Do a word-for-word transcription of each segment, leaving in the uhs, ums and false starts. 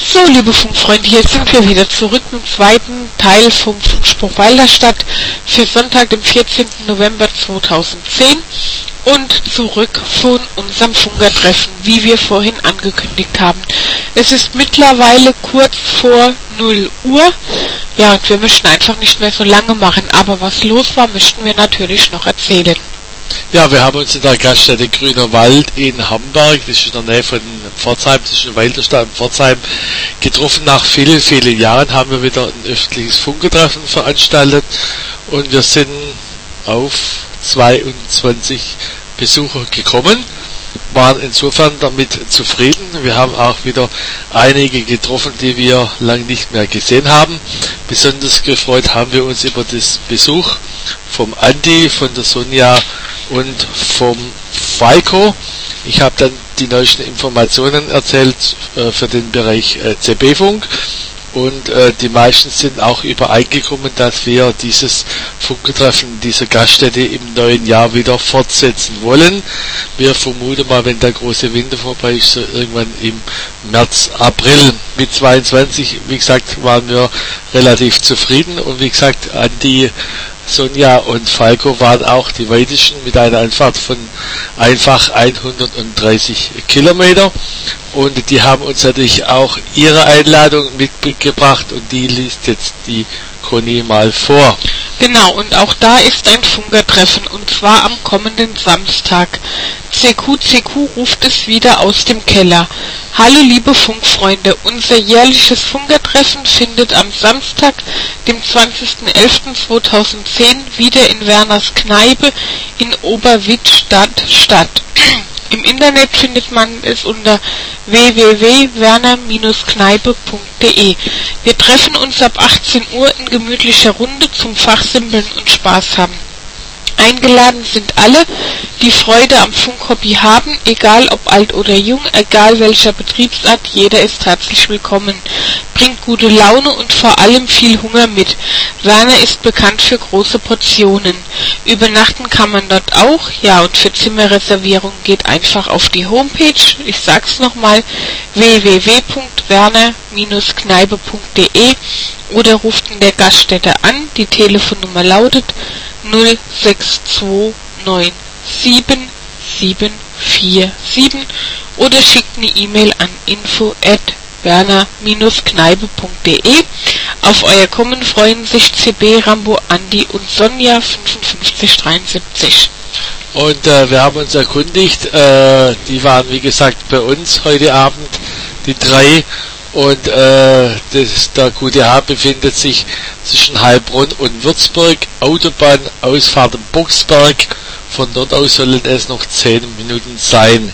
So, liebe Funkfreunde, hier sind wir wieder zurück mit dem zweiten Teil vom Funkspruch Walderstadt für Sonntag, den vierzehnten November zweitausendzehn und zurück von unserem Funkertreffen, wie wir vorhin angekündigt haben. Es ist mittlerweile kurz vor null Uhr. Ja, und wir möchten einfach nicht mehr so lange machen, aber was los war, möchten wir natürlich noch erzählen. Ja, wir haben uns in der Gaststätte Grüner Wald in Hamburg, das ist in der Nähe von Pforzheim, zwischen Walderstadt und Pforzheim, getroffen. Nach vielen, vielen Jahren haben wir wieder ein öffentliches Funkertreffen veranstaltet und wir sind auf zweiundzwanzig Besucher gekommen, waren insofern damit zufrieden. Wir haben auch wieder einige getroffen, die wir lange nicht mehr gesehen haben. Besonders gefreut haben wir uns über das Besuch vom Andi, von der Sonja und vom Falco. Ich habe dann die neuesten Informationen erzählt äh, für den Bereich äh, C B-Funk und äh, die meisten sind auch übereingekommen, dass wir dieses Funkertreffen dieser Gaststätte im neuen Jahr wieder fortsetzen wollen. Wir vermuten mal, wenn der große Winter vorbei ist, so irgendwann im März, April. Mit zweiundzwanzig, wie gesagt, waren wir relativ zufrieden und wie gesagt, Andi, Sonja und Falco waren auch die weitesten mit einer Anfahrt von einfach hundertdreißig Kilometer und die haben uns natürlich auch ihre Einladung mitgebracht und die liest jetzt die Conny mal vor. Genau, und auch da ist ein Funkertreffen und zwar am kommenden Samstag. C Q C Q ruft es wieder aus dem Keller. Hallo liebe Funkfreunde, unser jährliches Funkertreffen findet am Samstag, dem zwanzigsten elften zweitausendzehn wieder in Werners Kneipe in Oberwittstadt statt. Im Internet findet man es unter w w w punkt werner kneipe punkt de. Wir treffen uns ab achtzehn Uhr in gemütlicher Runde zum Fachsimpeln und Spaß haben. Eingeladen sind alle, die Freude am Funkhobby haben, egal ob alt oder jung, egal welcher Betriebsart, jeder ist herzlich willkommen. Bringt gute Laune und vor allem viel Hunger mit. Werner ist bekannt für große Portionen. Übernachten kann man dort auch, ja, und für Zimmerreservierung geht einfach auf die Homepage, ich sag's nochmal, w w w punkt werner kneipe punkt de oder ruft in der Gaststätte an, die Telefonnummer lautet null sechs zwei neun sieben sieben vier sieben oder schickt eine E-Mail an info at werner kneipe punkt de. Auf euer Kommen freuen sich C B, Rambo, Andi und Sonja fünfundfünfzig dreiundsiebzig. Und äh, wir haben uns erkundigt, äh, die waren wie gesagt bei uns heute Abend, die drei. Und äh, das, der gute Herr befindet sich zwischen Heilbronn und Würzburg, Autobahn, Ausfahrt in Boxberg. Von dort aus sollen es noch zehn Minuten sein.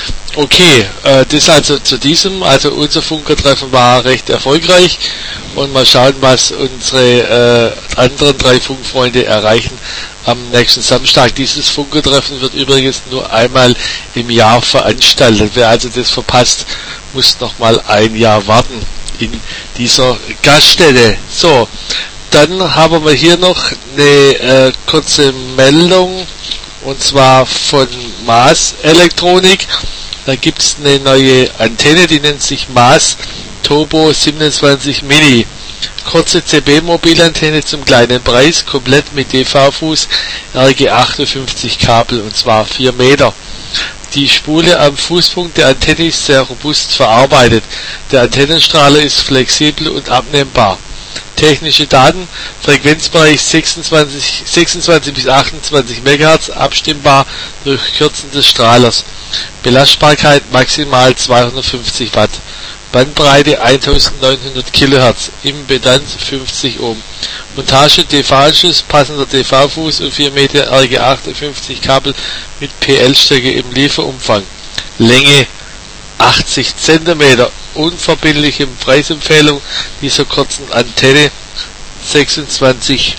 Okay, äh, das also zu diesem, also unser Funkertreffen war recht erfolgreich und mal schauen, was unsere äh, anderen drei Funkfreunde erreichen am nächsten Samstag. Dieses Funkertreffen wird übrigens nur einmal im Jahr veranstaltet. Wer also das verpasst, muss noch mal ein Jahr warten in dieser Gaststätte. So, dann haben wir hier noch eine äh, kurze Meldung und zwar von Maas Elektronik. Da gibt es eine neue Antenne, die nennt sich Maas Turbo siebenundzwanzig Mini. Kurze C B-Mobilantenne zum kleinen Preis, komplett mit D V-Fuß, R G achtundfünfzig Kabel und zwar vier Meter. Die Spule am Fußpunkt der Antenne ist sehr robust verarbeitet. Der Antennenstrahler ist flexibel und abnehmbar. Technische Daten, Frequenzbereich sechsundzwanzig, sechsundzwanzig bis achtundzwanzig Megahertz, abstimmbar durch Kürzen des Strahlers. Belastbarkeit maximal zweihundertfünfzig Watt. Bandbreite eintausendneunhundert Kilohertz, Impedanz fünfzig Ohm. Montage D V-Anschluss, passender D V-Fuß und vier Meter R G achtundfünfzig Kabel mit P L-Stöcke im Lieferumfang. Länge achtzig Zentimeter. Unverbindliche Preisempfehlung dieser kurzen Antenne sechsundzwanzig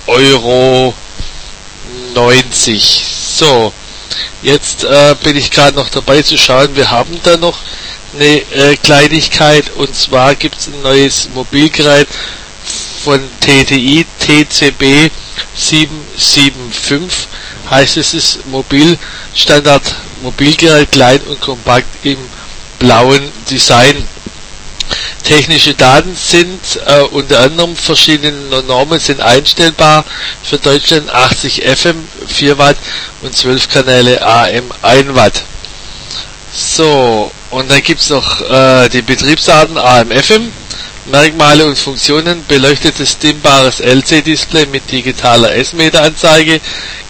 Euro neunzig. So, jetzt äh, bin ich gerade noch dabei zu schauen. Wir haben da noch eine äh, Kleinigkeit und zwar gibt es ein neues Mobilgerät von T T I, T C B sieben sieben fünf, heißt es ist Mobilstandard Mobilgerät, klein und kompakt im blauen Design. Technische Daten sind äh, unter anderem verschiedene Normen sind einstellbar. Für Deutschland achtzig F M vier Watt und zwölf Kanäle A M ein Watt. So, und dann gibt es noch äh, die Betriebsarten A M F M, Merkmale und Funktionen, beleuchtetes dimmbares L C D-Display mit digitaler S-Meter-Anzeige,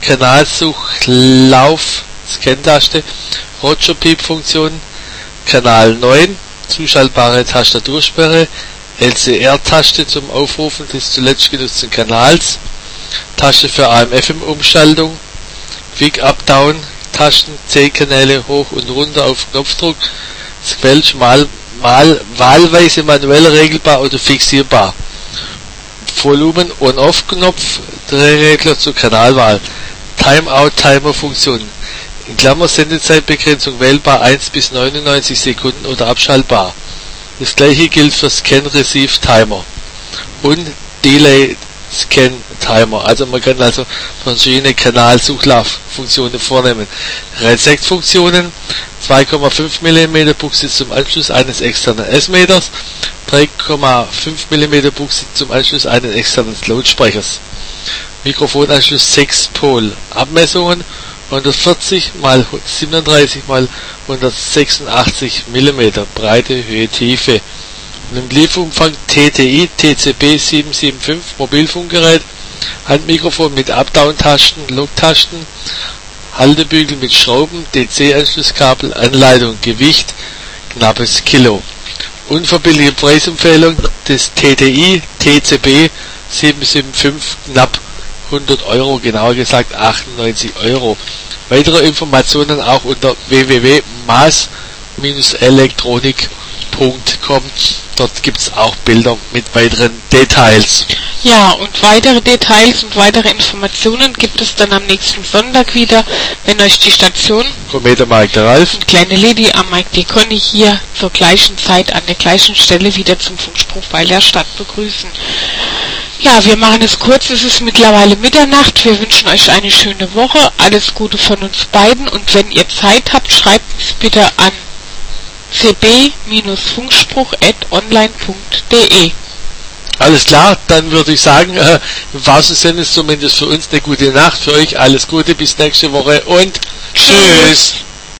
Kanalsuchlauf, Scan-Taste, Roger-Peep-Funktion, Kanal neun, zuschaltbare Tastatursperre, L C R-Taste zum Aufrufen des zuletzt genutzten Kanals, Taste für A M F M-Umschaltung, Quick-Up-Down, Tasten, C-Kanäle hoch und runter auf Knopfdruck, Squelch mal, mal wahlweise manuell regelbar oder fixierbar, Volumen On-Off-Knopf, Drehregler zur Kanalwahl, Timeout-Timer-Funktion, in Klammer Sendezeitbegrenzung wählbar eins bis neunundneunzig Sekunden oder abschaltbar. Das gleiche gilt für Scan-Receive-Timer und Delay-Scan-Timer. Also man kann also verschiedene Kanalsuchlauffunktionen vornehmen. Reset-Funktionen, zwei Komma fünf Millimeter Buchse zum Anschluss eines externen S-Meters, drei Komma fünf Millimeter Buchse zum Anschluss eines externen Lautsprechers. Mikrofonanschluss sechs Pol. Abmessungen hundertvierzig mal siebenunddreißig mal hundertsechsundachtzig Millimeter Breite, Höhe, Tiefe. Und im Lieferumfang T T I T C B sieben sieben fünf Mobilfunkgerät, Handmikrofon mit Up-Down-Tasten, Lock-Tasten, Haltebügel mit Schrauben, D C-Anschlusskabel, Anleitung, Gewicht knappes Kilo. Unverbindliche Preisempfehlung des T T I T C B sieben sieben fünf knapp hundert Euro, genauer gesagt achtundneunzig Euro. Weitere Informationen auch unter w w w punkt maas elektronik punkt com. Dort gibt es auch Bilder mit weiteren Details. Ja, und weitere Details und weitere Informationen gibt es dann am nächsten Sonntag wieder, wenn euch die Station Kometer Mike der Ralf und kleine Lady am Mike die Conny hier zur gleichen Zeit an der gleichen Stelle wieder zum Funkspruch bei der Stadt begrüßen. Ja, wir machen es kurz, es ist mittlerweile Mitternacht, wir wünschen euch eine schöne Woche, alles Gute von uns beiden und wenn ihr Zeit habt, schreibt uns bitte an c b Funkspruch at online punkt de. Alles klar, dann würde ich sagen, äh, im wahrsten Sinne ist zumindest für uns eine gute Nacht, für euch alles Gute, bis nächste Woche und tschüss!